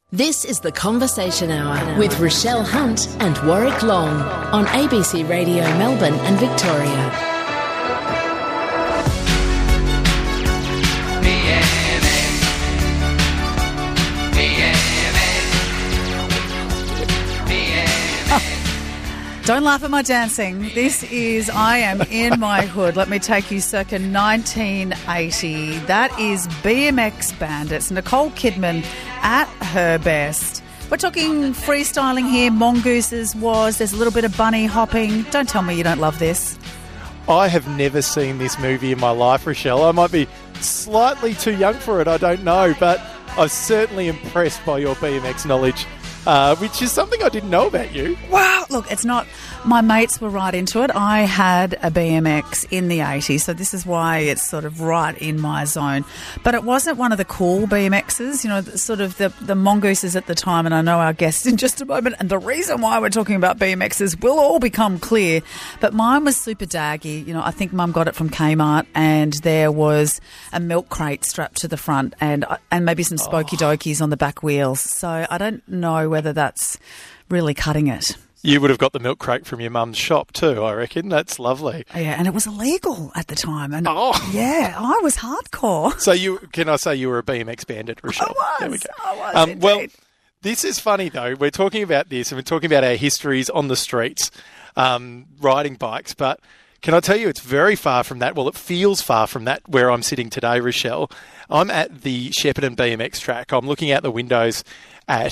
This is The Conversation Hour with Rochelle Hunt and Warwick Long on ABC Radio Melbourne and Victoria. Don't laugh at my dancing. This is I Am In My Hood. Let me take you circa 1980. That is BMX Bandits. Nicole Kidman at her best. We're talking freestyling here. Mongooses was. There's a little bit of bunny hopping. Don't tell me you don't love this. I have never seen this movie in my life, Rochelle. I might be slightly too young for it, I don't know, but I was certainly impressed by your BMX knowledge. Which is something I didn't know about you. Wow, look, it's not... My mates were right into it. I had a BMX in the 80s, so this is why it's sort of right in my zone. But it wasn't one of the cool BMXs, you know, sort of the mongooses at the time, and I know our guests in just a moment, and the reason why we're talking about BMXs will all become clear. But mine was super daggy. You know, I think Mum got it from Kmart, and there was a milk crate strapped to the front and maybe some spokey dokies on the back wheels. So I don't know whether that's really cutting it. You would have got the milk crate from your mum's shop too, I reckon. That's lovely. Yeah, and it was illegal at the time. And yeah, I was hardcore. So can I say you were a BMX bandit, Rochelle? I was indeed. Well, this is funny though. We're talking about this and we're talking about our histories on the streets, riding bikes, but can I tell you it's very far from that? Well, it feels far from that where I'm sitting today, Rochelle. I'm at the Shepparton BMX track. I'm looking out the windows at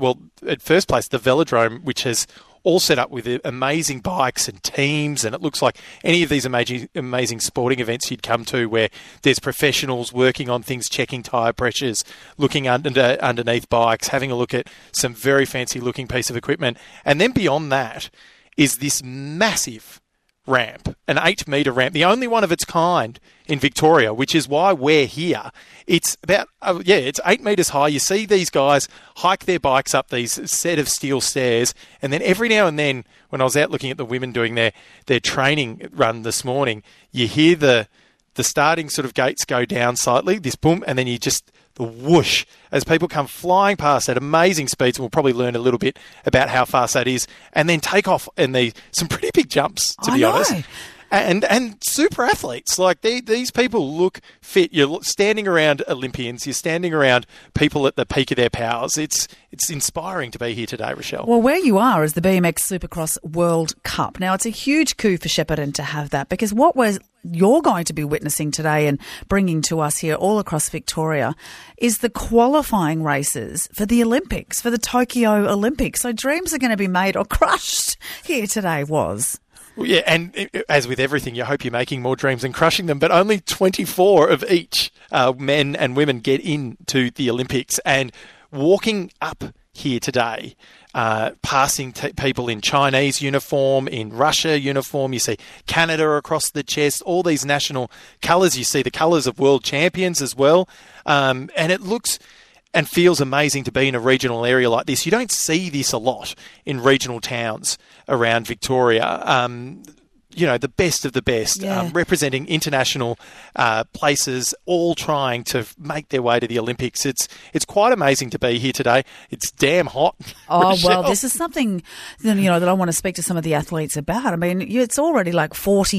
first place, the Velodrome, which has all set up with amazing bikes and teams, and it looks like any of these amazing sporting events you'd come to where there's professionals working on things, checking tyre pressures, looking underneath bikes, having a look at some very fancy-looking piece of equipment. And then beyond that is this massive ramp, an 8-metre ramp, the only one of its kind in Victoria, which is why we're here. It's about, it's 8 metres high. You see these guys hike their bikes up these set of steel stairs, and then every now and then, when I was out looking at the women doing their training run this morning, you hear the starting sort of gates go down slightly, this boom, and then you just... the whoosh as people come flying past at amazing speeds, and we'll probably learn a little bit about how fast that is, and then take off and some pretty big jumps, to be honest. And super athletes. Like these people look fit. You're standing around Olympians. You're standing around people at the peak of their powers. It's inspiring to be here today, Rochelle. Well, where you are is the BMX Supercross World Cup. Now, it's a huge coup for Shepparton to have that, because what you're going to be witnessing today and bringing to us here all across Victoria is the qualifying races for the Olympics, for the Tokyo Olympics. So dreams are going to be made or crushed here today, Was. Well, yeah, and as with everything, you hope you're making more dreams and crushing them, but only 24 of each men and women get into the Olympics. And walking up here today, passing people in Chinese uniform, in Russia uniform, you see Canada across the chest, all these national colours. You see the colours of world champions as well. And it looks and feels amazing to be in a regional area like this. You don't see this a lot in regional towns around Victoria. The best of the best, representing international places, all trying to make their way to the Olympics. It's quite amazing to be here today. It's damn hot. Oh, well, this is something, that I want to speak to some of the athletes about. I mean, it's already like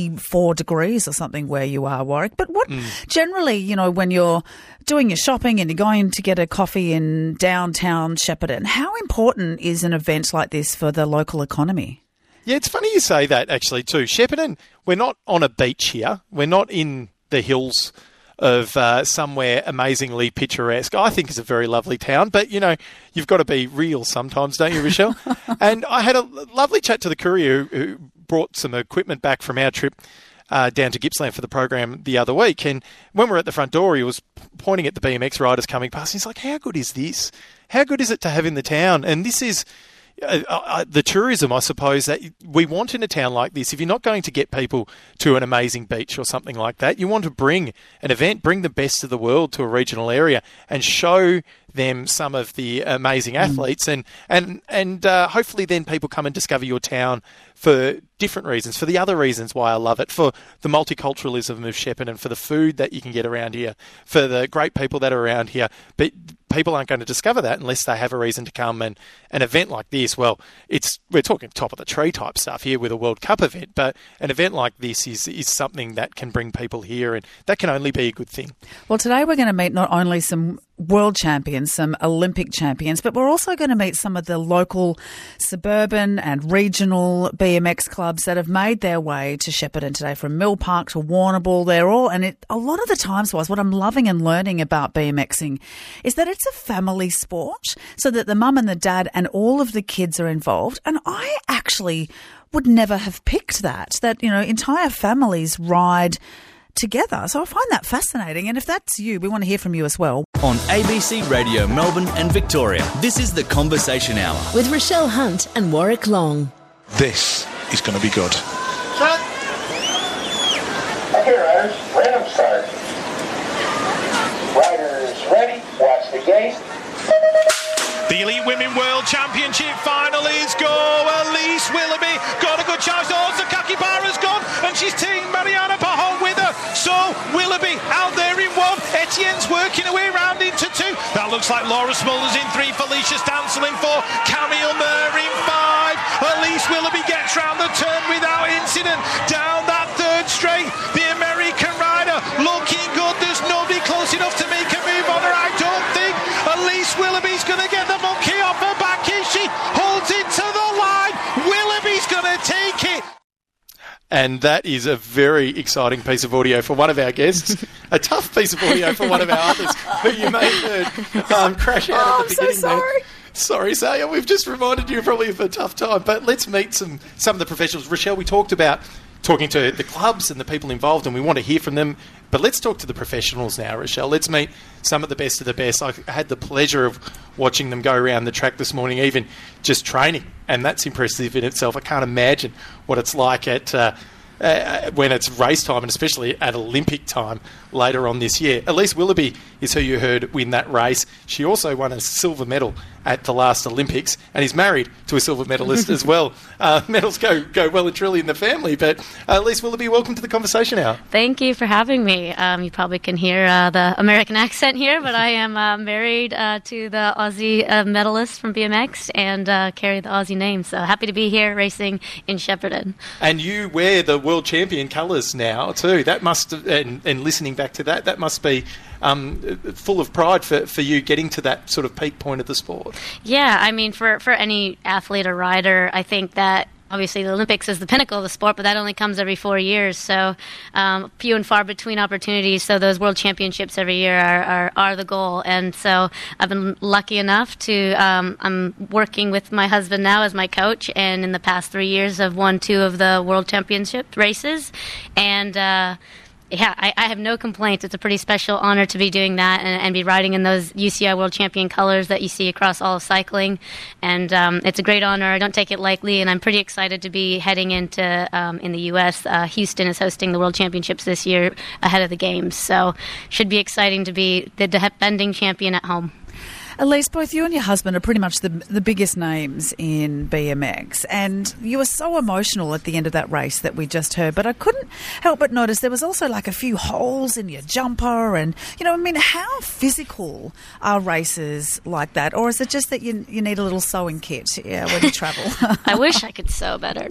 44 degrees or something where you are, Warwick. But what generally, when you're doing your shopping and you're going to get a coffee in downtown Shepparton, how important is an event like this for the local economy? Yeah, it's funny you say that, actually, too. Shepparton, we're not on a beach here. We're not in the hills of somewhere amazingly picturesque. I think it's a very lovely town, but, you've got to be real sometimes, don't you, Rochelle? And I had a lovely chat to the courier who brought some equipment back from our trip down to Gippsland for the program the other week. And when we're at the front door, he was pointing at the BMX riders coming past. He's like, how good is this? How good is it to have in the town? And this is... the tourism, I suppose, that we want in a town like this. If you're not going to get people to an amazing beach or something like that, you want to bring an event, bring the best of the world to a regional area and show them some of the amazing athletes, and hopefully then people come and discover your town for different reasons, for the other reasons why I love it, for the multiculturalism of Shepparton, for the food that you can get around here, for the great people that are around here. But people aren't going to discover that unless they have a reason to come. And an event like this, well, we're talking top of the tree type stuff here with a World Cup event, but an event like this is something that can bring people here, and that can only be a good thing. Well, today we're going to meet not only some world champions, some Olympic champions, but we're also going to meet some of the local suburban and regional BMX clubs that have made their way to Shepparton today, from Mill Park to Warrnambool. They're all, and a lot of the times, what I'm loving and learning about BMXing is that it's a family sport, so that the mum and the dad and all of the kids are involved. And I actually would never have picked that, entire families ride together. So I find that fascinating. And if that's you, we want to hear from you as well. On ABC Radio Melbourne and Victoria, this is The Conversation Hour. With Rochelle Hunt and Warwick Long. This is going to be good. Okay, riders, random start. Riders ready, watch the gate. The Elite Women World Championship final is go. Elise Willoughby got a good chance. Oh, Sakakibara's gone, and she's taking Mariana Pahon with her. So Willoughby out there in one. Etienne's working her way around into two. That looks like Laura Smulders in three. Felicia Stansel in four. Camille Murr in five. Elise Willoughby gets round the turn without incident. Down that third straight, the American rider looking good. There's nobody close enough to make a move on her, I don't think. Elise Willoughby's going to get the monkey off her back. If she holds it to the line, Willoughby's going to take it. And that is a very exciting piece of audio for one of our guests. A tough piece of audio for one of our others, who you may have heard crash out at the beginning. So sorry. Sorry, Saya. We've just reminded you probably of a tough time. But let's meet some of the professionals. Rochelle, we talked about talking to the clubs and the people involved, and we want to hear from them. But let's talk to the professionals now, Rochelle. Let's meet some of the best of the best. I had the pleasure of watching them go around the track this morning, even just training, and that's impressive in itself. I can't imagine what it's like at when it's race time, and especially at Olympic time later on this year. Elise Willoughby is who you heard win that race. She also won a silver medal at the last Olympics, and is married to a silver medalist as well. Medals go well and truly in the family. But Elise Willoughby, welcome to the Conversation Hour. Thank you for having me. You probably can hear the American accent here, but I am married to the Aussie medalist from BMX and carry the Aussie name. So happy to be here racing in Shepparton. And you wear the world champion colours now too. That must, and listening back to that, that must be full of pride for you getting to that sort of peak point of the sport. Yeah, I mean, for any athlete or rider, I think that obviously the Olympics is the pinnacle of the sport, but that only comes every 4 years. So few and far between opportunities. So those world championships every year are the goal. And so I've been lucky enough to, I'm working with my husband now as my coach. And in the past 3 years, I've won 2 of the world championship races. And yeah, I have no complaints. It's a pretty special honor to be doing that and be riding in those UCI World Champion colors that you see across all of cycling. And it's a great honor. I don't take it lightly, and I'm pretty excited to be heading into in the U.S. Houston is hosting the World Championships this year ahead of the Games. So should be exciting to be the defending champion at home. Elise, both you and your husband are pretty much the biggest names in BMX, and you were so emotional at the end of that race that we just heard, but I couldn't help but notice there was also like a few holes in your jumper, and, I mean, how physical are races like that? Or is it just that you need a little sewing kit when you travel? I wish I could sew better.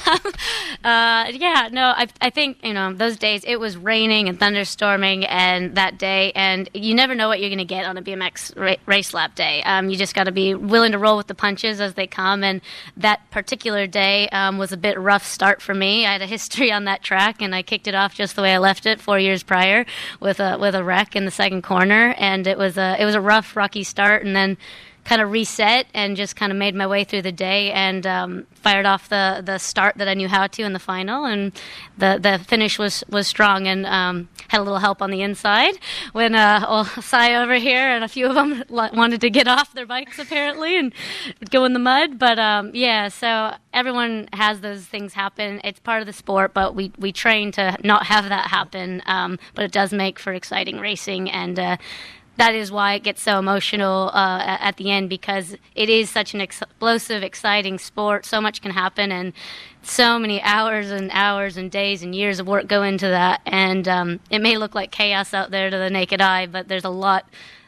I think, those days it was raining and thunderstorming and that day, and you never know what you're going to get on a BMX race lap day. You just got to be willing to roll with the punches as they come, and that particular day was a bit rough start for me. I had a history on that track, and I kicked it off just the way I left it 4 years prior with a wreck in the second corner, and it was a rough, rocky start, and then kind of reset and just kind of made my way through the day and fired off the start that I knew how to in the final, and the finish was strong, and had a little help on the inside when Sai over here and a few of them wanted to get off their bikes apparently and go in the mud. But so everyone has those things happen. It's part of the sport, but we train to not have that happen. But it does make for exciting racing, and that is why it gets so emotional at the end, because it is such an explosive, exciting sport. So much can happen, and so many hours and hours and days and years of work go into that. And it may look like chaos out there to the naked eye, but there's a lot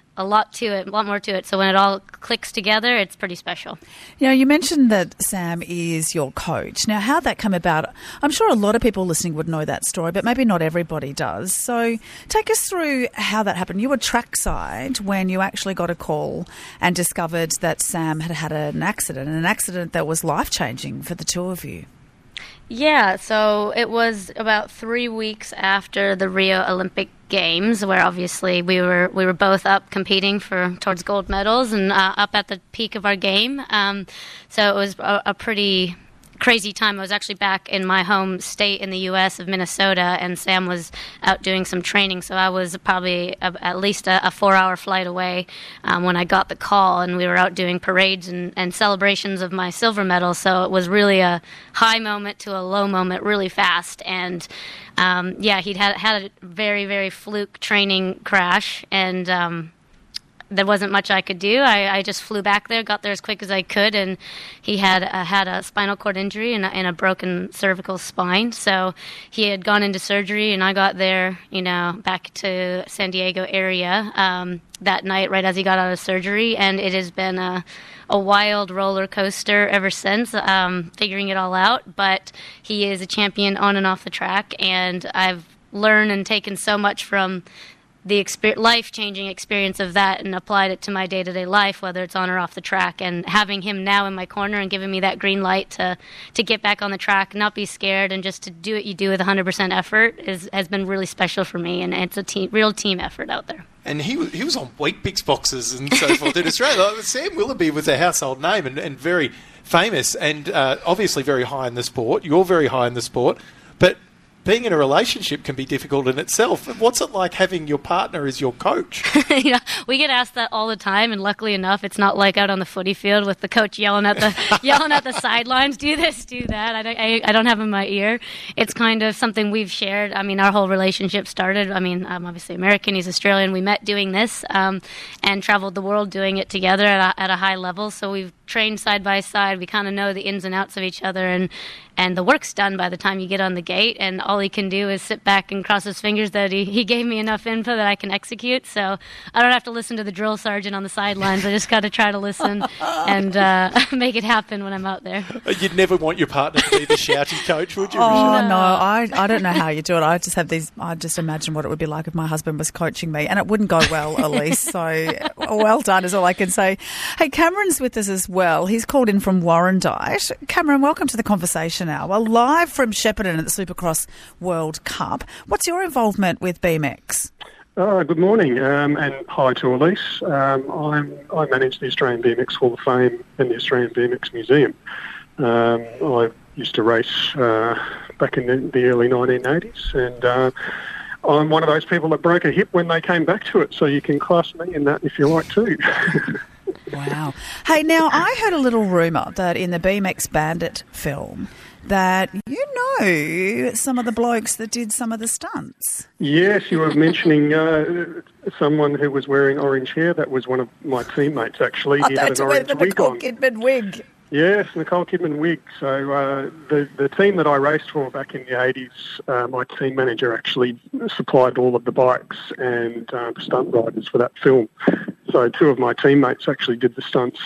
to it, a lot more to it. So when it all clicks together, it's pretty special. You mentioned that Sam is your coach. Now, how'd that come about? I'm sure a lot of people listening would know that story, but maybe not everybody does. So take us through how that happened. You were trackside when you actually got a call and discovered that Sam had an accident that was life-changing for the two of you. Yeah, so it was about 3 weeks after the Rio Olympic Games, where obviously we were both up competing towards gold medals and up at the peak of our game. So it was a pretty crazy time. I was actually back in my home state in the U.S. of Minnesota, and Sam was out doing some training. So I was probably at least a 4-hour flight away when I got the call, and we were out doing parades and celebrations of my silver medal. So it was really a high moment to a low moment really fast. And he'd had a very, very fluke training crash, and there wasn't much I could do. I just flew back there, got there as quick as I could, and he had a spinal cord injury and a broken cervical spine. So he had gone into surgery, and I got there, back to San Diego area that night right as he got out of surgery, and it has been a wild roller coaster ever since, figuring it all out. But he is a champion on and off the track, and I've learned and taken so much from the life-changing experience of that and applied it to my day-to-day life, whether it's on or off the track. And having him now in my corner and giving me that green light to get back on the track, not be scared, and just to do what you do with 100% effort has been really special for me. And it's a real team effort out there. And he was on Weet-Bix boxes and so forth in Australia. Sam Willoughby was a household name and very famous, and obviously very high in the sport. You're very high in the sport. But being in a relationship can be difficult in itself. What's it like having your partner as your coach? We get asked that all the time, and luckily enough, it's not like out on the footy field with the coach yelling at the sidelines, do this, do that. I don't have him in my ear. It's kind of something we've shared. I mean, our whole relationship started. I mean, I'm obviously American, he's Australian. We met doing this and traveled the world doing it together at a high level. So we've trained side by side. We kind of know the ins and outs of each other, and the work's done by the time you get on the gate, and all he can do is sit back and cross his fingers that he gave me enough info that I can execute. So I don't have to listen to the drill sergeant on the sidelines. I just got to try to listen and make it happen when I'm out there. You'd never want your partner to be the shouty coach, would you? Oh, no. I don't know how you do it. I just imagine what it would be like if my husband was coaching me, and it wouldn't go well, Elise. So well done is all I can say. Hey, Cameron's with us as well. He's called in from Warrandyte. Cameron, welcome to the Conversation Hour, live from Shepparton at the Supercross World Cup. What's your involvement with BMX? Good morning, and hi to Elise. I manage the Australian BMX Hall of Fame and the Australian BMX Museum. I used to race back in the early 1980s, and I'm one of those people that broke a hip when they came back to it, so you can class me in that if you like too. Wow. Hey, now, I heard a little rumour that in the BMX Bandit film that you know some of the blokes that did some of the stunts. Yes, you were mentioning someone who was wearing orange hair. That was one of my teammates, actually. He had an orange wig on. Kidman wig. Yes, Nicole Kidman wig. So the team that I raced for back in the 80s, my team manager actually supplied all of the bikes and stunt riders for that film. So two of my teammates actually did the stunts.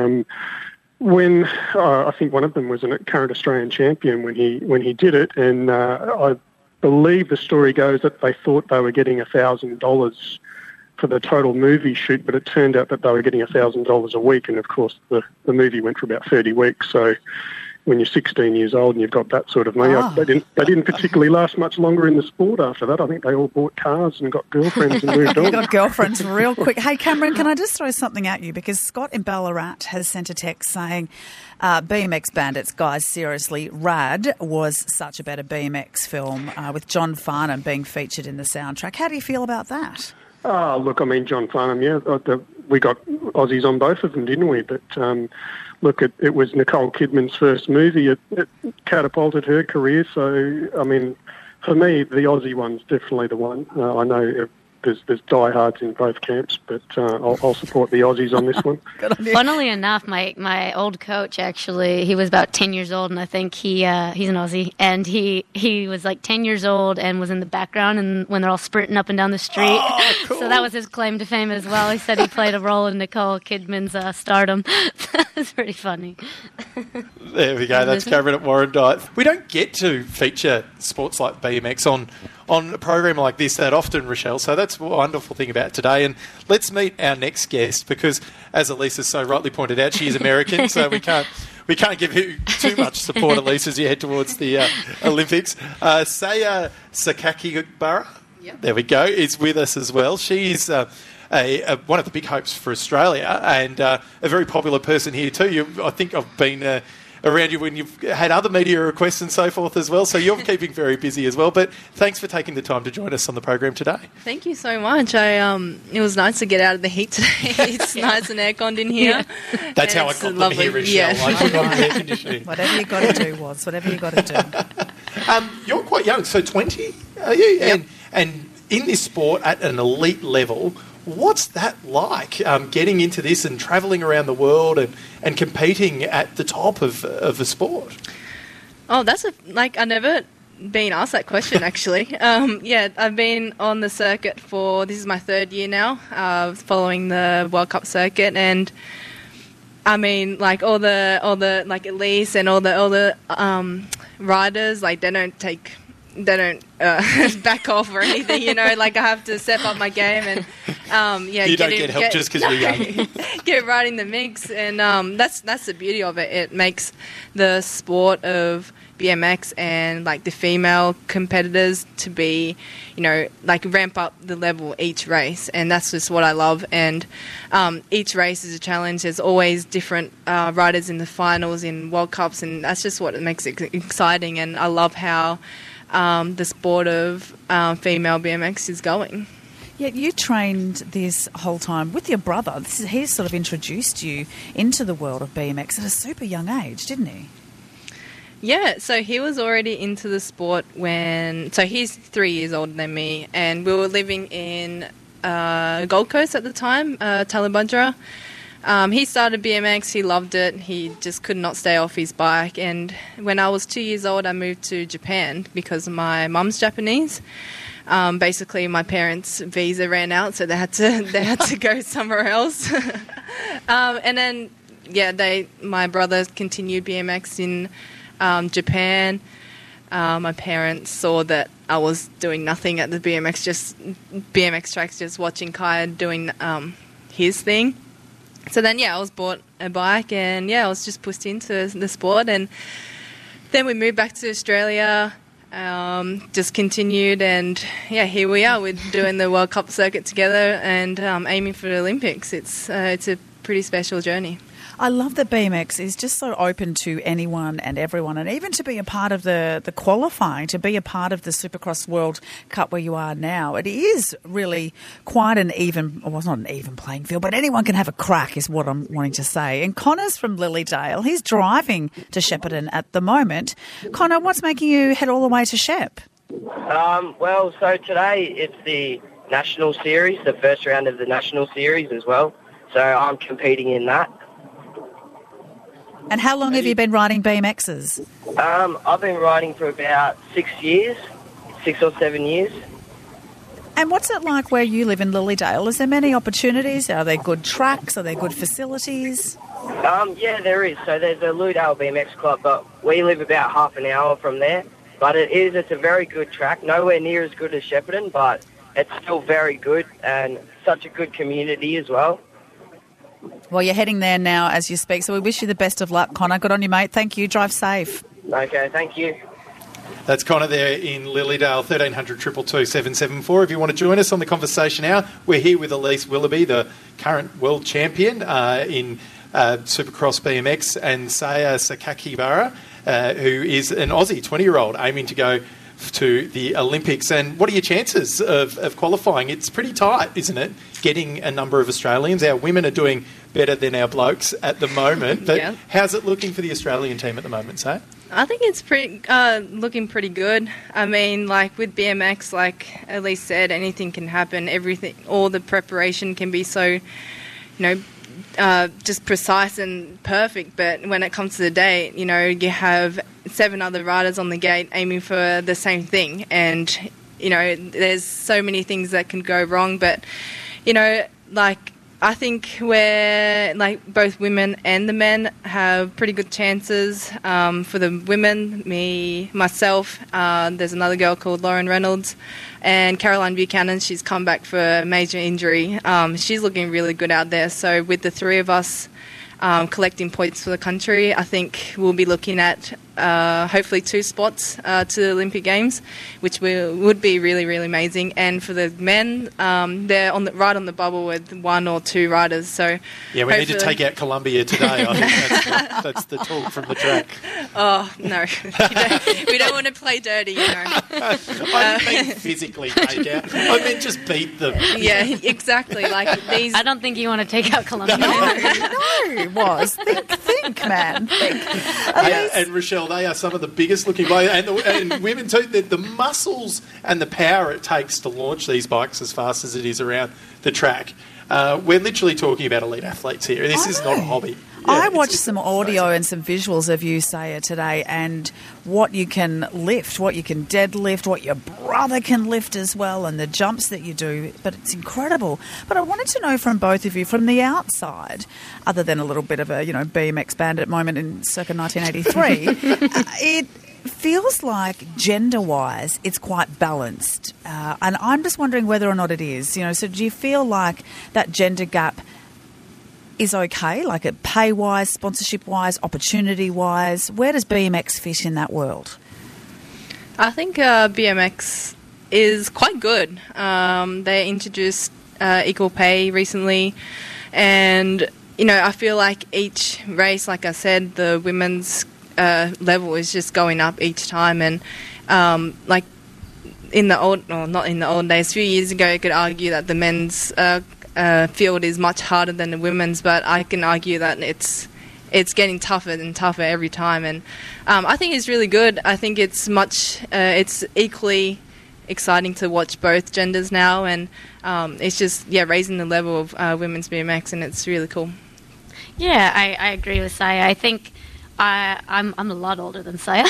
When I think one of them was a current Australian champion when he did it, and I believe the story goes that they thought they were getting $1,000 for the total movie shoot, but it turned out that they were getting $1,000 a week, and of course the movie went for about 30 weeks. So when you're 16 years old and you've got that sort of money, they didn't particularly last much longer in the sport after that. I think they all bought cars and got girlfriends and moved on. You got girlfriends real quick. Hey, Cameron, can I just throw something at you? Because Scott in Ballarat has sent a text saying, BMX Bandits, guys, seriously, Rad was such a better BMX film with John Farnham being featured in the soundtrack. How do you feel about that? Oh, look, I mean, John Farnham, yeah, we got Aussies on both of them, didn't we? But look, it was Nicole Kidman's first movie. It catapulted her career. So, I mean, for me, the Aussie one's definitely the one. I know there's diehards in both camps, but I'll support the Aussies on this one. Funnily enough, my old coach, actually, he was about 10 years old, and I think he's an Aussie, and he was like 10 years old and was in the background and when they're all sprinting up and down the street. Oh, cool. So that was his claim to fame as well. He said he played a role in Nicole Kidman's stardom. It's pretty funny. There we go. That's covered at Warrandyte. We don't get to feature sports like BMX on a program like this that often, Rochelle, so that's a wonderful thing about today. And let's meet our next guest, because as Elisa so rightly pointed out, she is American, so we can't give you too much support, Elisa, as you head towards the Olympics. Saya Sakakibara, there we go, is with us as well. She's one of the big hopes for Australia, and a very popular person here too. I think I've been around you when you've had other media requests and so forth as well, so you're keeping very busy as well. But thanks for taking the time to join us on the program today. Thank you so much. It was nice to get out of the heat today. It's nice and air-conned in here. Yeah. That's how I got them here, Rochelle. Yeah. I put on air conditioning. Whatever you got to do, Woz. Whatever you got to do. You're quite young, so 20, are you? Yep. And in this sport at an elite level, what's that like, getting into this and travelling around the world and competing at the top of the sport? Oh, I've never been asked that question, actually. I've been on the circuit this is my third year now, following the World Cup circuit, and I mean, like all the like Elise and all the riders, like they don't back off or anything, you know. Like I have to step up my game and you don't get help just because you're young. Get right in the mix, and that's the beauty of it. It makes the sport of BMX and like the female competitors to be, you know, like ramp up the level each race, and that's just what I love. And each race is a challenge. There's always different riders in the finals, in World Cups, and that's just what makes it exciting. And I love how the sport of female BMX is going. Yeah, you trained this whole time with your brother. He sort of introduced you into the world of BMX at a super young age, didn't he? Yeah, so he was already into the sport so he's 3 years older than me, and we were living in Gold Coast at the time, Talibudra. He started BMX, he loved it, he just could not stay off his bike, and when I was 2 years old I moved to Japan because my mum's Japanese. Basically my parents' visa ran out, so they had to go somewhere else. And then my brother continued BMX in Japan. My parents saw that I was doing nothing at the BMX tracks, just watching Kaya doing his thing. So then, I was bought a bike, and I was just pushed into the sport. And then we moved back to Australia, just continued, and here we are. We're doing the World Cup circuit together and aiming for the Olympics. It's a pretty special journey. I love that BMX is just so open to anyone and everyone, and even to be a part of the qualifying, to be a part of the Supercross World Cup where you are now. It is really quite not an even playing field, but anyone can have a crack is what I'm wanting to say. And Connor's from Lilydale. He's driving to Shepparton at the moment. Connor, what's making you head all the way to Shep? So today it's the National Series, the first round of the National Series as well. So I'm competing in that. And how long have you been riding BMXs? I've been riding for about 6 or 7 years. And what's it like where you live in Lilydale? Is there many opportunities? Are there good tracks? Are there good facilities? There is. So there's a Lilydale BMX club, but we live about half an hour from there. But it's a very good track, nowhere near as good as Shepparton, but it's still very good and such a good community as well. Well, you're heading there now as you speak, so we wish you the best of luck, Connor. Good on you, mate. Thank you. Drive safe. Okay, thank you. That's Connor there in Lilydale, 1300 222 774. If you want to join us on the conversation hour, we're here with Elise Willoughby, the current world champion in Supercross BMX, and Saya Sakakibara, who is an Aussie 20-year-old aiming to go to the Olympics. And what are your chances of qualifying? It's pretty tight, isn't it, getting a number of Australians? Our women are doing better than our blokes at the moment, but how's it looking for the Australian team at the moment, Say? I think it's looking pretty good. I mean, like with BMX, like Elise said, anything can happen. Everything, all the preparation can be so, just precise and perfect. But when it comes to the day, you have 7 other riders on the gate aiming for the same thing, and there's so many things that can go wrong. But I think we're both women and the men have pretty good chances. For the women, myself, there's another girl called Lauren Reynolds, and Caroline Buchanan. She's come back for a major injury. She's looking really good out there. So with the 3 of us collecting points for the country, I think we'll be looking at hopefully 2 spots to the Olympic Games, which would be really, really amazing. And for the men, they're right on the bubble with 1 or 2 riders. So yeah, we need to take out Colombia today. I think that's the talk from the track. Oh no, we don't want to play dirty, I didn't mean physically take out. I meant just beat them. Yeah, exactly. I don't think you want to take out Colombia. No, think, man. And Rochelle, they are some of the biggest looking bikes, and women too. The muscles and the power it takes to launch these bikes as fast as it is around the track. We're literally talking about elite athletes here. This is not a hobby. Yeah, I watched some audio and some visuals of you, Saya, today, and what you can lift, what you can deadlift, what your brother can lift as well, and the jumps that you do. But it's incredible. But I wanted to know from both of you, from the outside, other than a little bit of a BMX bandit moment in circa 1983, it feels like gender-wise it's quite balanced. And I'm just wondering whether or not it is. So do you feel like that gender gap is okay, like pay-wise, sponsorship-wise, opportunity-wise? Where does BMX fit in that world? I think BMX is quite good. They introduced equal pay recently, and I feel like each race, like I said, the women's level is just going up each time, and not in the old days, a few years ago, you could argue that the men's field is much harder than the women's, but I can argue that it's getting tougher and tougher every time, and I think it's really good. I think it's equally exciting to watch both genders now, and it's just raising the level of women's BMX, and it's really cool. Yeah, I agree with Saya. I think I'm a lot older than Saya.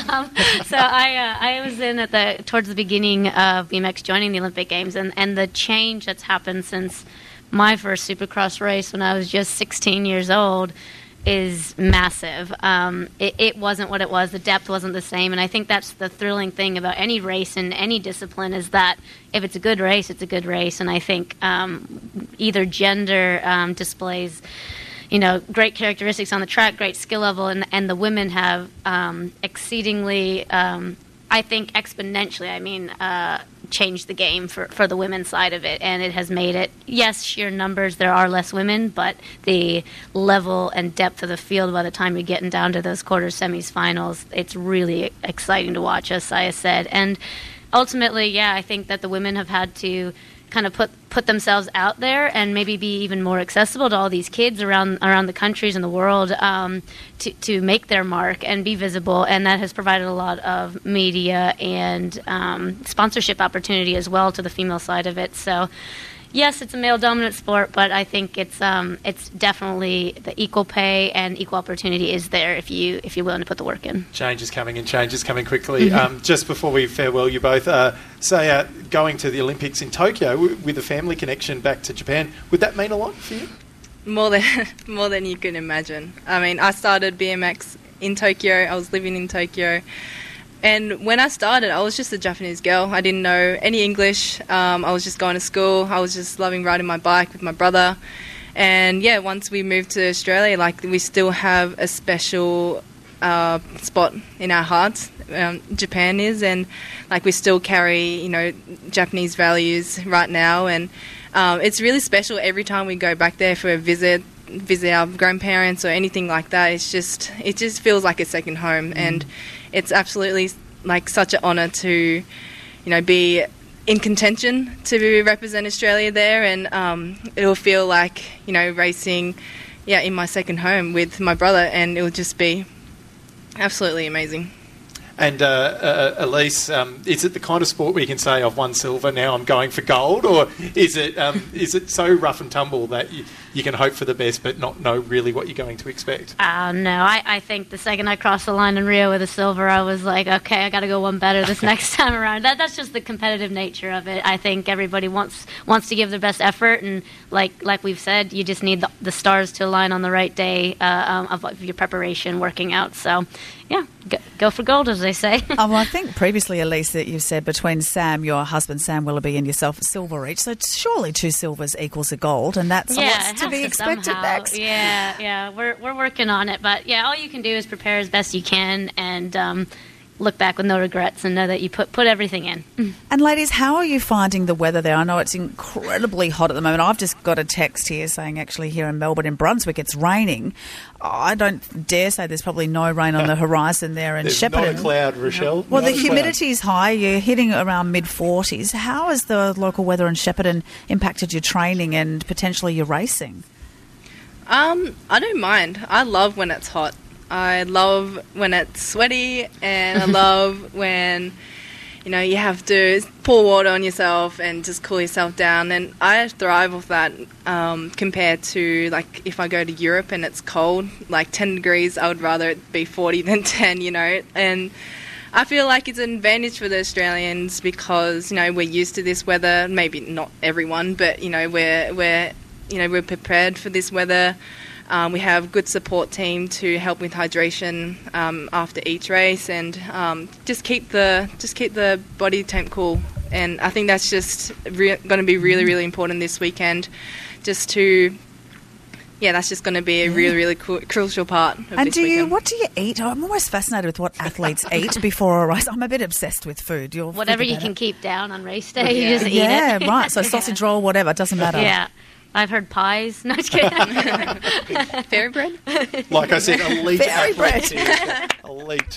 So I was in towards the beginning of BMX joining the Olympic Games, and the change that's happened since my first Supercross race when I was just 16 years old is massive. It wasn't what it was. The depth wasn't the same, and I think that's the thrilling thing about any race in any discipline is that if it's a good race, it's a good race. And I think either gender displays great characteristics on the track, great skill level, and the women have exceedingly, I think exponentially, changed the game for the women's side of it. And it has made it, yes, sheer numbers, there are less women, but the level and depth of the field by the time you're getting down to those quarters, semis, finals, it's really exciting to watch, as Saya said. And ultimately, I think that the women have had to kind of put themselves out there and maybe be even more accessible to all these kids around the countries and the world to make their mark and be visible, and that has provided a lot of media and sponsorship opportunity as well to the female side of it. So yes, it's a male-dominant sport, but I think it's definitely the equal pay and equal opportunity is there if you're willing to put the work in. Change is coming, and change is coming quickly. Just before we farewell you both, say going to the Olympics in Tokyo with a family connection back to Japan, would that mean a lot for you? More than you can imagine. I mean, I started BMX in Tokyo. I was living in Tokyo. And when I started, I was just a Japanese girl. I didn't know any English. I was just going to school. I was just loving riding my bike with my brother. And once we moved to Australia, we still have a special spot in our hearts. Japan is, and we still carry, Japanese values right now. And it's really special every time we go back there for a visit our grandparents or anything like that. It just feels like a second home, and it's absolutely such an honour to, be in contention to represent Australia there, and it'll feel like racing, in my second home with my brother, and it'll just be Absolutely amazing. And Elise, is it the kind of sport where you can say, I've won silver, now I'm going for gold? Or is it so rough and tumble that you can hope for the best but not know really what you're going to expect? No, I think the second I crossed the line in Rio with a silver, I was like, okay, I got to go one better this next time around. That's just the competitive nature of it. I think everybody wants to give their best effort, and like we've said, you just need the stars to align on the right day of your preparation, working out. So, yeah, go for gold, as they say. Well, I think previously, Elise, that you've said between Sam, your husband, Sam Willoughby, and yourself, a silver each. So surely 2 silvers equals a gold, and that's what's to be expected somehow. Next. Yeah, we're working on it. But, yeah, all you can do is prepare as best you can and look back with no regrets and know that you put everything in. And, ladies, how are you finding the weather there? I know it's incredibly hot at the moment. I've just got a text here saying actually here in Melbourne, in Brunswick, it's raining. I don't dare say there's probably no rain on the horizon there in Shepparton. There's not a cloud, Rochelle. Well, the humidity is high. You're hitting around mid-40s. How has the local weather in Shepparton impacted your training and potentially your racing? I don't mind. I love when it's hot. I love when it's sweaty, and I love when, you have to pour water on yourself and just cool yourself down. And I thrive with that compared to, like, if I go to Europe and it's cold, like 10 degrees, I would rather it be 40 than 10, And I feel like it's an advantage for the Australians because, we're used to this weather. Maybe not everyone, but, we're prepared for this weather. We have a good support team to help with hydration after each race, and just keep the body temp cool. And I think that's just going to be really, really important this weekend. That's just going to be a really, really crucial part of this weekend. What do you eat? I'm always fascinated with what athletes eat before a race. I'm a bit obsessed with food. Whatever you can keep down on race day, you just eat it. Yeah, right. So sausage roll, whatever, it doesn't matter. Yeah. I've heard pies. No, just kidding. Fairy bread? Like I said, elite fairy bread. Elite.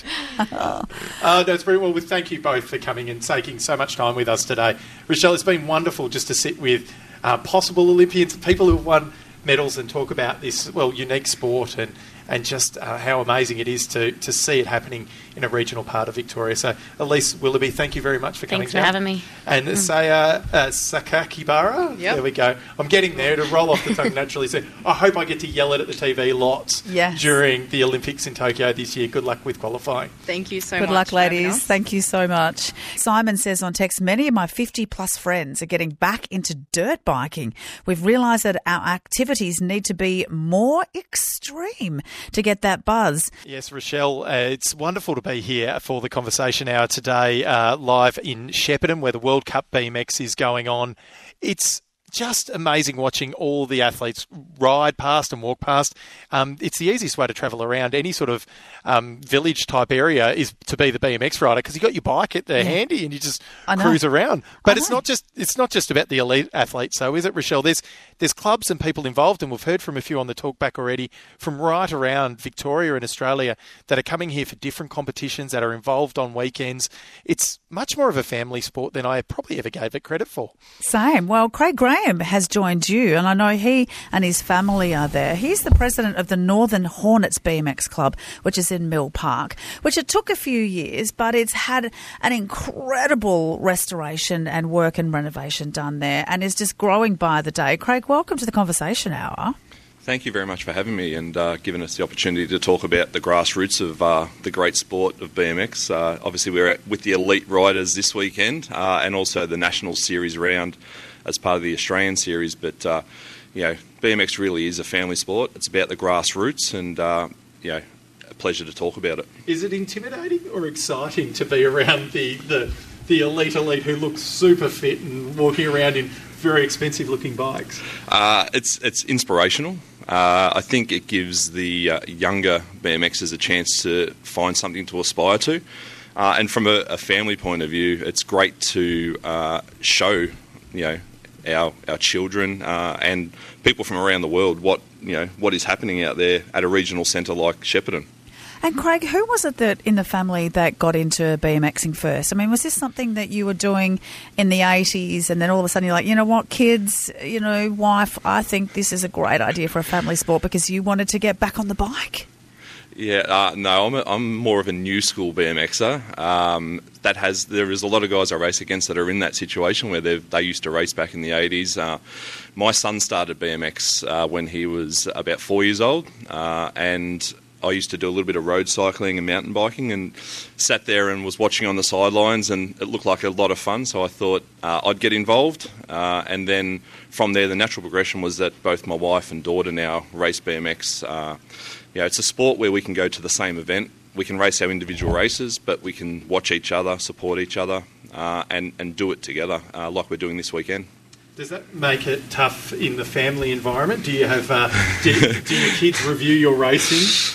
That's very well. Thank you both for coming and taking so much time with us today. Rochelle, it's been wonderful just to sit with possible Olympians, people who have won medals, and talk about this, unique sport and just how amazing it is to see it happening in a regional part of Victoria. So, Elise Willoughby, thank you very much for coming down. Thanks for having me. And Saya Sakakibara, There we go. I'm getting there to roll off the tongue naturally. So I hope I get to yell it at the TV lots during the Olympics in Tokyo this year. Good luck with qualifying. Thank you so much. Good luck, ladies. Thank you so much. Simon says on text, many of my 50-plus friends are getting back into dirt biking. We've realised that our activities need to be more extreme to get that buzz. Yes, Rochelle, it's wonderful to be here for the Conversation Hour today, live in Shepparton, where the World Cup BMX is going on. It's just amazing watching all the athletes ride past and walk past. It's the easiest way to travel around any sort of village type area is to be the BMX rider, because you got your bike at there handy and you just cruise around. But it's not just about the elite athletes, though, is it, Rochelle? There's clubs and people involved, and we've heard from a few on the talkback already from right around Victoria and Australia that are coming here for different competitions, that are involved on weekends. It's much more of a family sport than I probably ever gave it credit for. Same. Well, Craig Graham has joined you, and I know he and his family are there. He's the president of the Northern Hornets BMX Club, which is in Mill Park, which it took a few years, but it's had an incredible restoration and work and renovation done there and is just growing by the day. Craig, welcome to the Conversation Hour. Thank you very much for having me and giving us the opportunity to talk about the grassroots of the great sport of BMX. Obviously, we're with the elite riders this weekend and also the National Series round as part of the Australian Series. But, BMX really is a family sport. It's about the grassroots and, a pleasure to talk about it. Is it intimidating or exciting to be around the elite who looks super fit and walking around in very expensive looking bikes? It's inspirational. I think it gives the younger BMXers a chance to find something to aspire to. And from a family point of view, it's great to show, our children and people from around the world what is happening out there at a regional centre like Shepparton. And Craig, who was it that in the family that got into BMXing first? I mean, was this something that you were doing in the 80s and then all of a sudden you're like, you know what, kids, wife, I think this is a great idea for a family sport because you wanted to get back on the bike? Yeah, no, I'm more of a new school BMXer. There is a lot of guys I race against that are in that situation where they used to race back in the 80s. My son started BMX when he was about 4 years old, and I used to do a little bit of road cycling and mountain biking, and sat there and was watching on the sidelines, and it looked like a lot of fun, so I thought I'd get involved. And then from there, the natural progression was that both my wife and daughter now race BMX. It's a sport where we can go to the same event. We can race our individual races, but we can watch each other, support each other, and do it together like we're doing this weekend. Does that make it tough in the family environment? Do you have do your kids review your racing?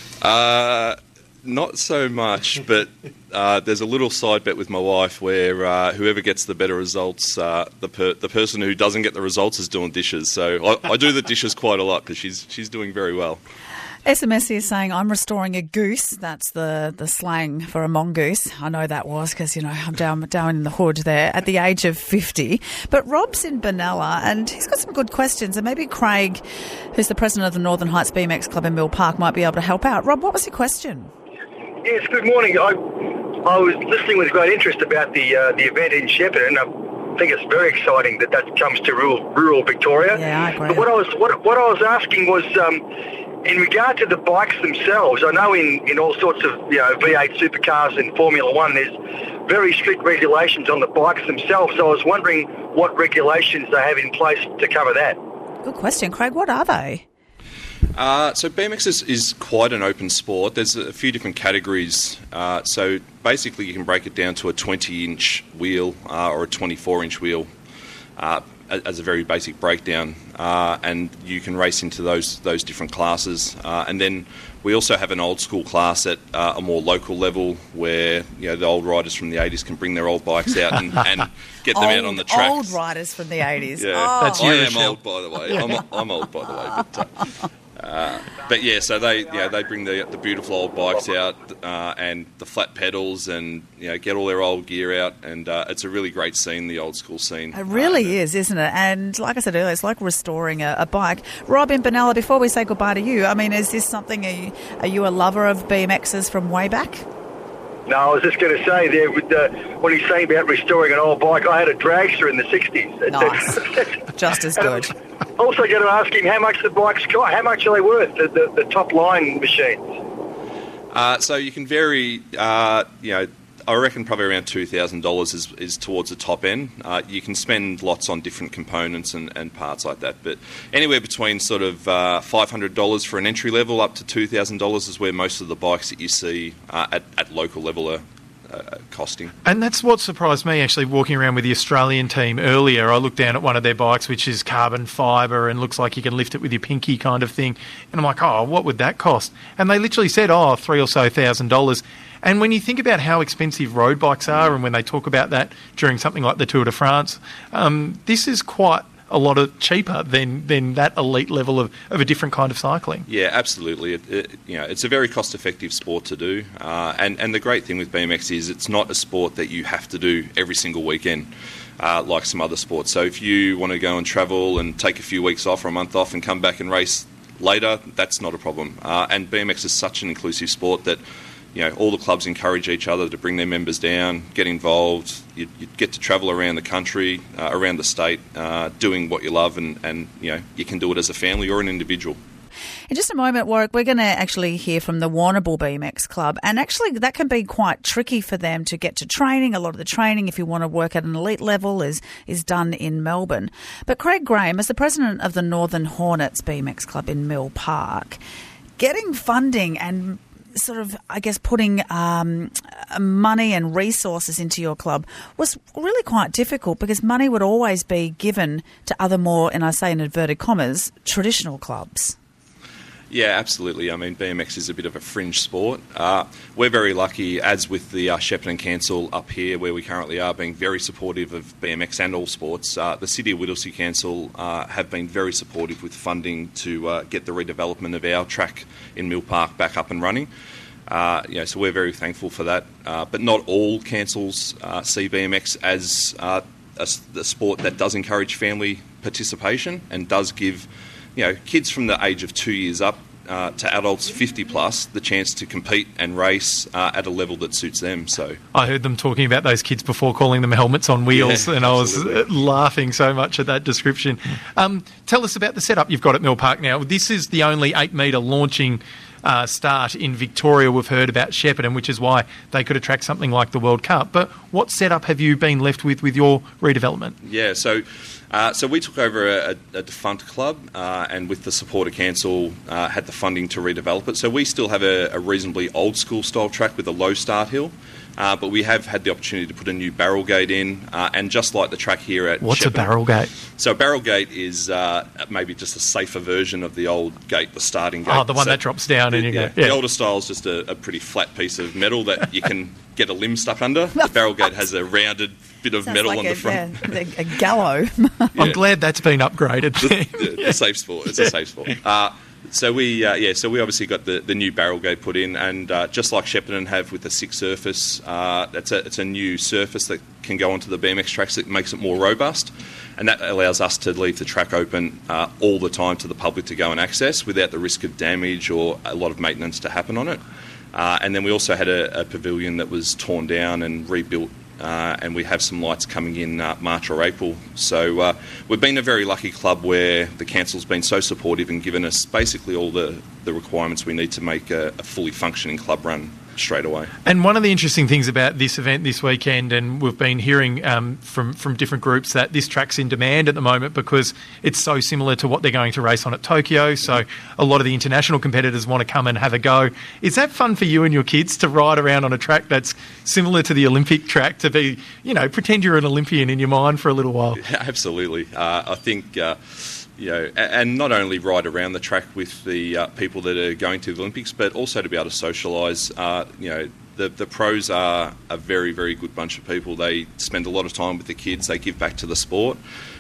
Not so much, but there's a little side bet with my wife where whoever gets the better results, the person who doesn't get the results is doing dishes. So I do the dishes quite a lot because she's doing very well. SMS is saying, I'm restoring a goose. That's the slang for a mongoose. I know that was because, I'm down in the hood there at the age of 50. But Rob's in Benalla and he's got some good questions. And maybe Craig, who's the president of the Northern Heights BMX Club in Mill Park, might be able to help out. Rob, what was your question? Yes, good morning. I was listening with great interest about the event in Shepparton. I think it's very exciting that comes to rural Victoria. Yeah, I agree. But what I was asking was, in regard to the bikes themselves, I know in all sorts of V8 supercars and Formula One, there's very strict regulations on the bikes themselves. So I was wondering what regulations they have in place to cover that. Good question, Craig. What are they? So BMX is quite an open sport. There's a few different categories. So basically you can break it down to a 20-inch wheel or a 24-inch wheel as a very basic breakdown. And you can race into those different classes. And then we also have an old school class at a more local level where the old riders from the 80s can bring their old bikes out and get them out on the tracks. Old riders from the 80s. Yeah, That's I am old, by the way. I'm old, by the way. But yeah, so they bring the beautiful old bikes out and the flat pedals and get all their old gear out, and it's a really great scene, the old school scene. It really is, isn't it? And like I said earlier, it's like restoring a bike. Rob in Benalla, before we say goodbye to you, I mean, is this something? Are you a lover of BMXs from way back? No, I was just going to say there, when he's saying about restoring an old bike, I had a dragster in the 60s. Nice. Just as good. Also going to ask him how much the bikes cost. How much are they worth, the top line machines? So you can vary, I reckon probably around $2,000 is towards the top end. You can spend lots on different components and parts like that, but anywhere between sort of $500 for an entry level up to $2,000 is where most of the bikes that you see at local level are costing. And that's what surprised me, actually, walking around with the Australian team earlier. I looked down at one of their bikes, which is carbon fibre and looks like you can lift it with your pinky kind of thing. And I'm like, oh, what would that cost? And they literally said, $3,000 or so. And when you think about how expensive road bikes are, and when they talk about that during something like the Tour de France, this is quite a lot cheaper than that elite level of a different kind of cycling. Yeah, absolutely. It's a very cost-effective sport to do, and the great thing with BMX is it's not a sport that you have to do every single weekend like some other sports. So if you want to go and travel and take a few weeks off or a month off and come back and race later, that's not a problem. And BMX is such an inclusive sport that all the clubs encourage each other to bring their members down, get involved. You get to travel around the country, around the state, doing what you love, and you can do it as a family or an individual. In just a moment, Warwick, we're going to actually hear from the Warrnambool BMX Club, and actually that can be quite tricky for them to get to training. A lot of the training, if you want to work at an elite level, is done in Melbourne. But Craig Graham, as the president of the Northern Hornets BMX Club in Mill Park, getting funding and sort of, I guess, putting money and resources into your club was really quite difficult because money would always be given to other more, and I say in inverted commas, traditional clubs. Yeah, absolutely. I mean, BMX is a bit of a fringe sport. We're very lucky, as with the Shepparton Council up here, where we currently are, being very supportive of BMX and all sports. The City of Whittlesea Council have been very supportive with funding to get the redevelopment of our track in Mill Park back up and running. So we're very thankful for that. But not all councils see BMX as a sport that does encourage family participation and does give kids from the age of 2 years up to adults 50 plus the chance to compete and race at a level that suits them. So I heard them talking about those kids before, calling them helmets on wheels, and absolutely. I was laughing so much at that description. Tell us about the setup you've got at Mill Park now. This is the only 8-metre launching start in Victoria we've heard about Shepparton, which is why they could attract something like the World Cup. But what setup have you been left with your redevelopment? Yeah, so we took over a defunct club and with the support of council had the funding to redevelop it. So we still have a reasonably old school style track with a low start hill. But we have had the opportunity to put a new barrel gate in, and just like the track here at What's Shepparton, a barrel gate? So a barrel gate is maybe just a safer version of the old gate, the starting gate. Oh, the one that drops down and you go... The older style is just a pretty flat piece of metal that you can get a limb stuck under. The barrel gate has a rounded bit of metal on the front. Yeah, a gallow. I'm glad that's been upgraded. The safe sport. It's a safe sport. So we obviously got the new barrel gate put in, and just like Shepparton have with the 6 surface, it's a new surface that can go onto the BMX tracks that makes it more robust, and that allows us to leave the track open all the time to the public to go and access without the risk of damage or a lot of maintenance to happen on it. And then we also had a pavilion that was torn down and rebuilt. And we have some lights coming in March or April. So we've been a very lucky club where the council's been so supportive and given us basically all the requirements we need to make a fully functioning club run straight away. And one of the interesting things about this event this weekend, and we've been hearing from different groups that this track's in demand at the moment because it's so similar to what they're going to race on at Tokyo, so a lot of the international competitors want to come and have a go. Is that fun for you and your kids to ride around on a track that's similar to the Olympic track, to be, pretend you're an Olympian in your mind for a little while? Yeah, absolutely. I think... and not only ride around the track with the people that are going to the Olympics, but also to be able to socialise. The pros are a very, very good bunch of people. They spend a lot of time with the kids. They give back to the sport.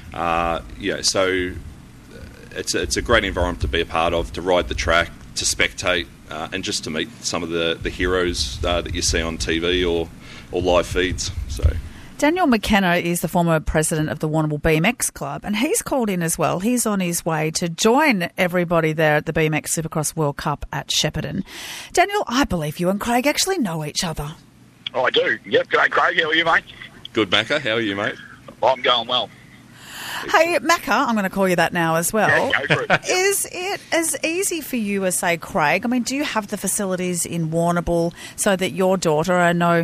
So it's a great environment to be a part of, to ride the track, to spectate, and just to meet some of the heroes that you see on TV or live feeds. So. Daniel McKenna is the former president of the Warrnambool BMX Club, and he's called in as well. He's on his way to join everybody there at the BMX Supercross World Cup at Shepparton. Daniel, I believe you and Craig actually know each other. Oh, I do. Yep. G'day, Craig. How are you, mate? Good, Macca. How are you, mate? I'm going well. Hey, Macca, I'm going to call you that now as well. Yeah, go for it. Is it as easy for you as, say, Craig? I mean, do you have the facilities in Warrnambool so that your daughter, I know,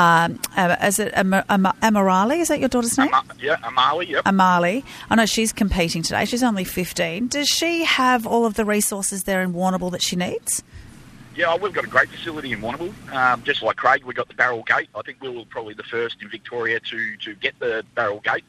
is it Amarali? Is that your daughter's name? Amali, yep. Amali. I know she's competing today. She's only 15. Does she have all of the resources there in Warrnambool that she needs? Yeah, we've got a great facility in Warrnambool. Just like Craig, we got the barrel gate. I think we were probably the first in Victoria to get the barrel gate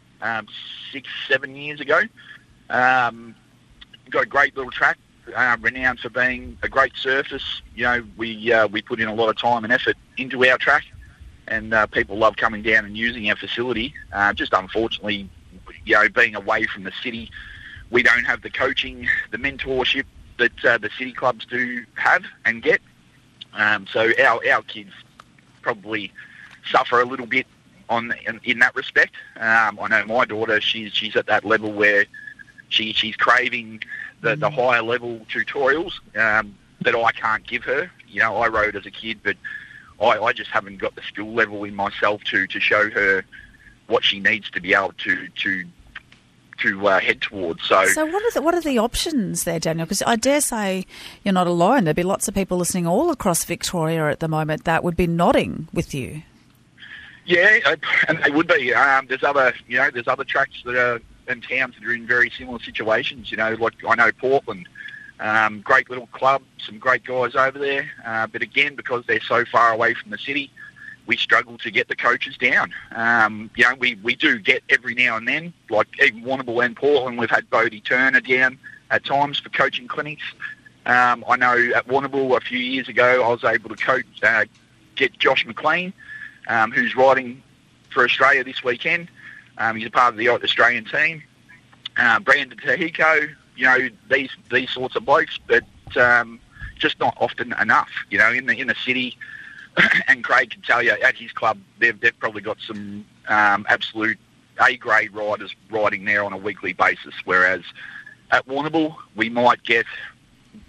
6-7 years ago. Got a great little track, renowned for being a great surface. We put in a lot of time and effort into our track, and people love coming down and using our facility. Just unfortunately, being away from the city, we don't have the coaching, the mentorship that the city clubs do have and get. So our kids probably suffer a little bit in that respect. I know my daughter, she's at that level where she's craving the higher level tutorials that I can't give her. I rode as a kid, but I just haven't got the skill level in myself to show her what she needs to be able to head towards. So what are the options there, Daniel? Because I dare say you're not alone. There'd be lots of people listening all across Victoria at the moment that would be nodding with you. Yeah, and they would be. There's other tracks that are in towns that are in very similar situations. Like I know Portland, great little club, some great guys over there. But again, because they're so far away from the city, we struggle to get the coaches down. We do get every now and then, like even Warrnambool and Portland, we've had Bodie Turner down at times for coaching clinics. I know at Warrnambool a few years ago, I was able to get Josh McLean, who's riding for Australia this weekend. He's a part of the Australian team. Brandon Tahiko, these sorts of blokes, but just not often enough, in the city. And Craig can tell you, at his club, they've probably got some absolute A-grade riders riding there on a weekly basis, whereas at Warrnambool, we might get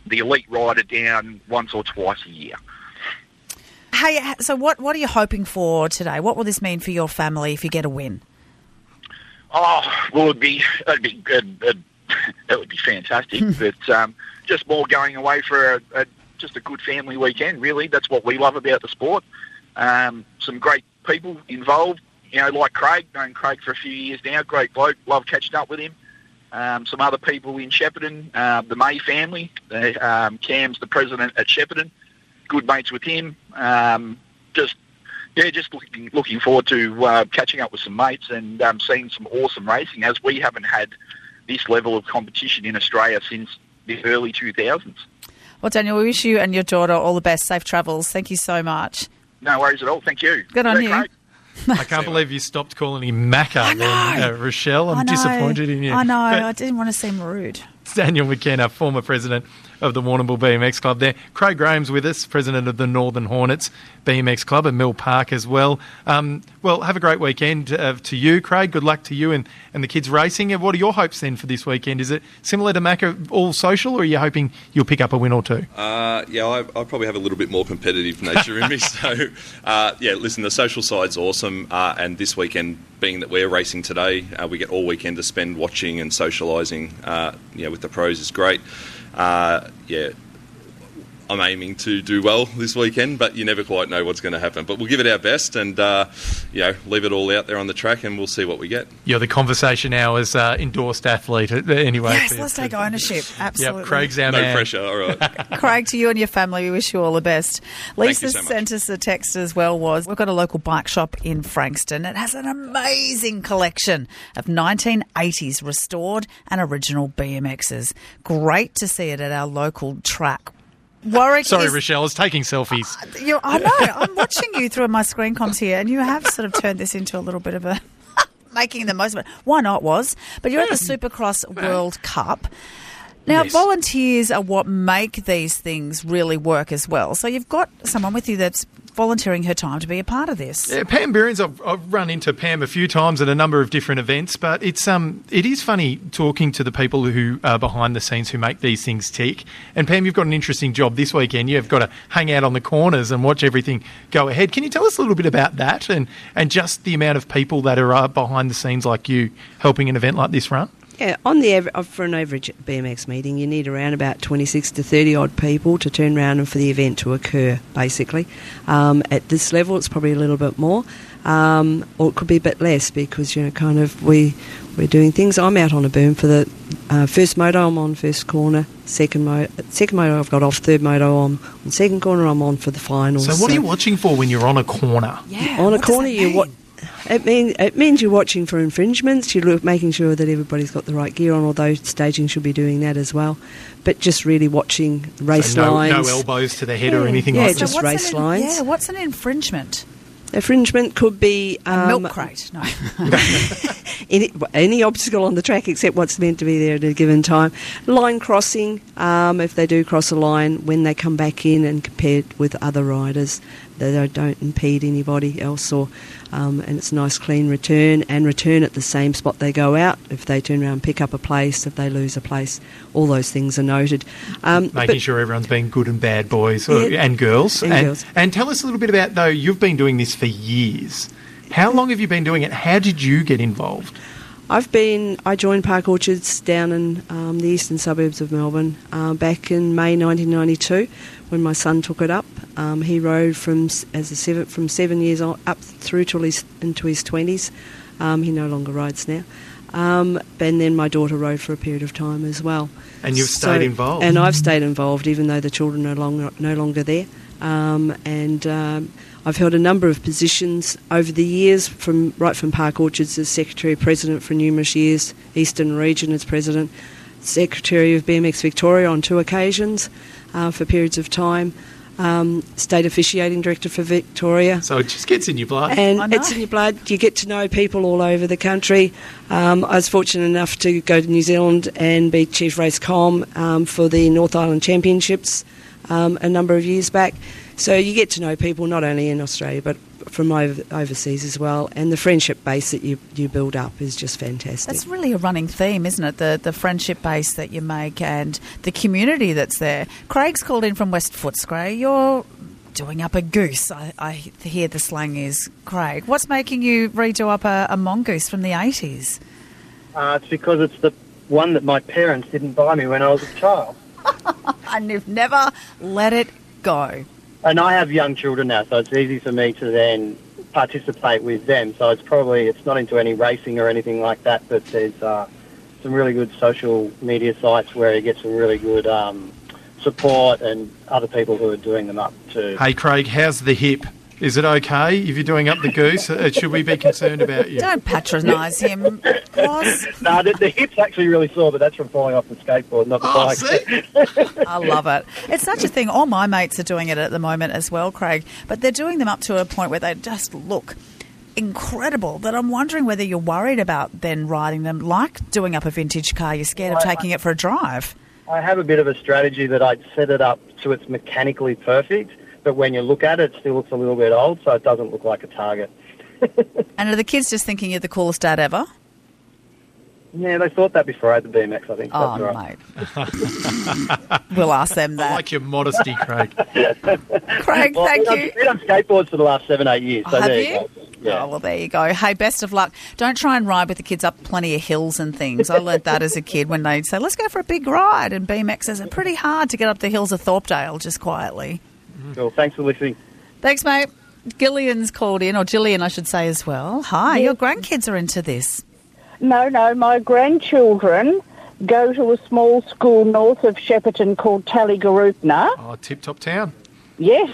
the elite rider down once or twice a year. Hey, so what are you hoping for today? What will this mean for your family if you get a win? Oh, well, it would be fantastic. But just more going away for just a good family weekend, really. That's what we love about the sport. Some great people involved, like Craig. Known Craig for a few years now. Great bloke. Love catching up with him. Some other people in Shepparton, the May family. Cam's the president at Shepparton. Good mates with him. Just looking forward to catching up with some mates and seeing some awesome racing, as we haven't had this level of competition in Australia since the early 2000s. Well, Daniel, we wish you and your daughter all the best. Safe travels. Thank you so much. No worries at all. Thank you. Good on you. Craig. I can't believe you stopped calling him Macca then, Rochelle. I'm disappointed in you. I know. I didn't want to seem rude. Daniel McKenna, former president of the Warrnambool BMX Club there. Craig Graham's with us, president of the Northern Hornets BMX Club at Mill Park as well. Well, have a great weekend to you, Craig. Good luck to you and the kids racing. What are your hopes then for this weekend? Is it similar to Macca, all social, or are you hoping you'll pick up a win or two? I probably have a little bit more competitive nature in me. So, listen, the social side's awesome. And this weekend, being that we're racing today, we get all weekend to spend watching and socialising with the pros is great. I'm aiming to do well this weekend, but you never quite know what's going to happen. But we'll give it our best and, leave it all out there on the track and we'll see what we get. You're the Conversation Hour's endorsed athlete anyway. Yes, let's take ownership. Absolutely. Yep, Craig's our man. No pressure, all right. Craig, to you and your family, we wish you all the best. Lisa so sent us a text as well. We've got a local bike shop in Frankston. It has an amazing collection of 1980s restored and original BMXs. Great to see it at our local track. Warwick Sorry, Rochelle, I was taking selfies. I know. I'm watching you through my screen comms here, and you have sort of turned this into a little bit of a making the most of it. Why not, Woz? But you're at the Supercross World Cup. Now, Yes. Volunteers are what make these things really work as well. So you've got someone with you that's volunteering her time to be a part of this. Yeah, Pam Behrens, I've run into Pam a few times at a number of different events, but it is funny talking to the people who are behind the scenes who make these things tick. And Pam, you've got an interesting job this weekend. You've got to hang out on the corners and watch everything go ahead. Can you tell us a little bit about that and just the amount of people that are behind the scenes like you helping an event like this run? Yeah, for an average BMX meeting, you need around about 26 to 30 odd people to turn around and for the event to occur, basically. At this level, it's probably a little bit more, or it could be a bit less because, we're doing things. I'm out on a boom for the first moto, I'm on first corner. Second moto, I've got off. Third moto, I'm on second corner, I'm on for the finals. So what are you watching for when you're on a corner? Yeah, on a corner, it means you're watching for infringements. You're making sure that everybody's got the right gear on, although staging should be doing that as well. But just really watching race lines. No elbows to the head or anything like that? Yeah, just race lines. Yeah, what's an infringement? Infringement could be... a milk crate, no. any obstacle on the track except what's meant to be there at a given time. Line crossing, if they do cross a line, when they come back in and compared with other riders, they don't impede anybody else, and it's a nice clean return at the same spot they go out. If they turn around and pick up a place, if they lose a place, all those things are noted. Making sure everyone's being good and bad boys and girls. And tell us a little bit about, though, you've been doing this for years. How long have you been doing it? How did you get involved? I joined Park Orchards down in the eastern suburbs of Melbourne back in May 1992 when my son took it up. He rode from 7 years on, up through into his 20s. He no longer rides now. And then my daughter rode for a period of time as well. And you've stayed involved? And I've stayed involved even though the children are no longer there. I've held a number of positions over the years, from Park Orchards as Secretary President for numerous years, Eastern Region as President, Secretary of BMX Victoria on 2 occasions for periods of time, State Officiating Director for Victoria. So it just gets in your blood. And it's in your blood. You get to know people all over the country. I was fortunate enough to go to New Zealand and be Chief Race Comm for the North Island Championships a number of years back. So you get to know people not only in Australia but from overseas as well, and the friendship base that you build up is just fantastic. That's really a running theme, isn't it? The friendship base that you make and the community that's there. Craig's called in from West Footscray. You're doing up a goose, I hear the slang is, Craig. What's making you redo up a mongoose from the 80s? It's because it's the one that my parents didn't buy me when I was a child. And you've never let it go. And I have young children now, so it's easy for me to then participate with them. So it's not into any racing or anything like that, but there's some really good social media sites where you get some really good support and other people who are doing them up too. Hey, Craig, how's the hip? Is it okay if you're doing up the goose? Should we be concerned about you? Don't patronise him, Ross. No, the hip's actually really sore, but that's from falling off the skateboard, not the bike. See? I love it. It's such a thing. All my mates are doing it at the moment as well, Craig, but they're doing them up to a point where they just look incredible that I'm wondering whether you're worried about then riding them like doing up a vintage car. You're scared of taking it for a drive. I have a bit of a strategy that I'd set it up so it's mechanically perfect, but when you look at it, it still looks a little bit old, so it doesn't look like a target. And are the kids just thinking you're the coolest dad ever? Yeah, they thought that before I had the BMX, I think. Oh, right. Mate. We'll ask them that. I like your modesty, Craig. Craig, thank you. I've been on skateboards for the last 7-8 years. So have there you? go. Yeah. Oh, well, there you go. Hey, best of luck. Don't try and ride with the kids up plenty of hills and things. I learnt that as a kid when they'd say, let's go for a big ride. And BMXs are pretty hard to get up the hills of Thorpedale just quietly. Cool. Thanks for listening. Thanks, mate. Gillian's called in, or Gillian, I should say as well. Hi, your grandkids are into this. No, my grandchildren go to a small school north of Shepparton called Tallygaroopna. Oh, tip-top town. Yes.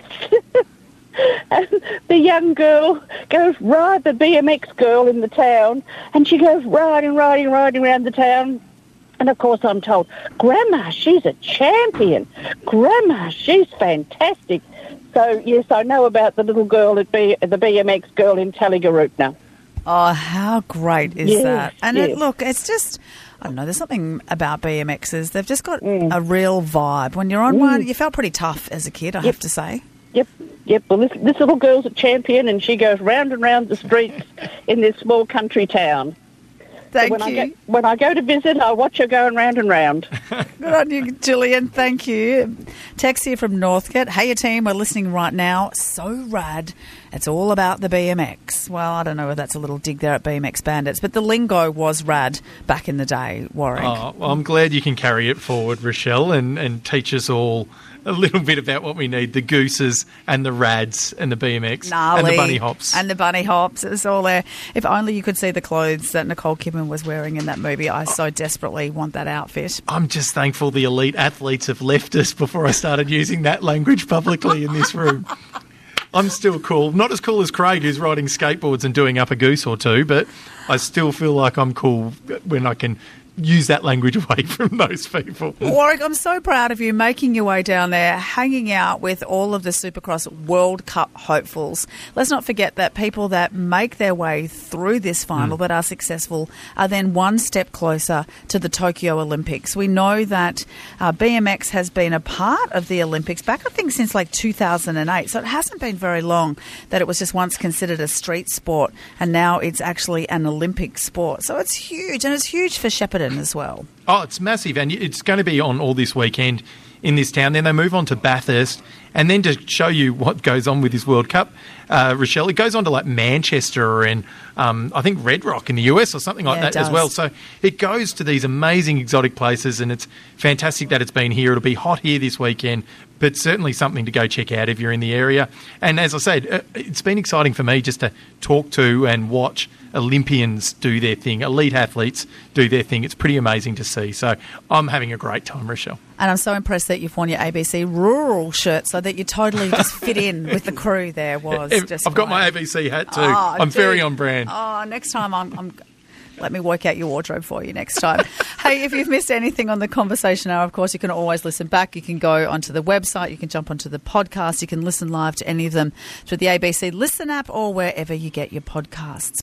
And the young girl goes ride the BMX girl in the town, and she goes riding around the town. And, of course, I'm told, Grandma, she's a champion. Grandma, she's fantastic. So, yes, I know about the little girl the BMX girl in Tallygaroopna. Oh, how great is that? And look, it's just, I don't know, there's something about BMXs. They've just got a real vibe. When you're on one, you felt pretty tough as a kid, I have to say. Yep. Well, this little girl's a champion, and she goes round and round the streets in this small country town. Thank you. When I go to visit, I watch her going round and round. Good on you, Gillian. Thank you. Tex here from Northcote. Hey, your team, we're listening right now. So rad. It's all about the BMX. Well, I don't know if that's a little dig there at BMX Bandits, but the lingo was rad back in the day, Warwick. Oh, well, I'm glad you can carry it forward, Rochelle, and teach us all a little bit about what we need, the gooses and the rads and the BMX and the bunny hops. And the bunny hops. It's all there. If only you could see the clothes that Nicole Kidman was wearing in that movie. I so desperately want that outfit. I'm just thankful the elite athletes have left us before I started using that language publicly in this room. I'm still cool. Not as cool as Craig, who's riding skateboards and doing up a goose or two, but I still feel like I'm cool when I can use that language away from those people. Warwick, I'm so proud of you making your way down there, hanging out with all of the Supercross World Cup hopefuls. Let's not forget that people that make their way through this final but are successful are then one step closer to the Tokyo Olympics. We know that BMX has been a part of the Olympics back, I think, since like 2008. So it hasn't been very long that it was just once considered a street sport, and now it's actually an Olympic sport. So it's huge, and it's huge for Shepparton as well. Oh, it's massive, and it's going to be on all this weekend in this town. Then they move on to Bathurst, and then to show you what goes on with this World Cup, Rochelle, it goes on to like Manchester and I think Red Rock in the US or something like that as well. So it goes to these amazing exotic places, and it's fantastic that it's been here. It'll be hot here this weekend, but certainly something to go check out if you're in the area. And as I said, it's been exciting for me just to talk to and watch Olympians do their thing, elite athletes do their thing. It's pretty amazing to see. So I'm having a great time, Rochelle. And I'm so impressed that you've worn your ABC rural shirt so that you totally just fit in with the crew there. I've got my ABC hat too. I'm very on brand. Oh, next time I'm let me work out your wardrobe for you next time. Hey, if you've missed anything on the Conversation Hour, of course, you can always listen back. You can go onto the website. You can jump onto the podcast. You can listen live to any of them through the ABC Listen app or wherever you get your podcasts.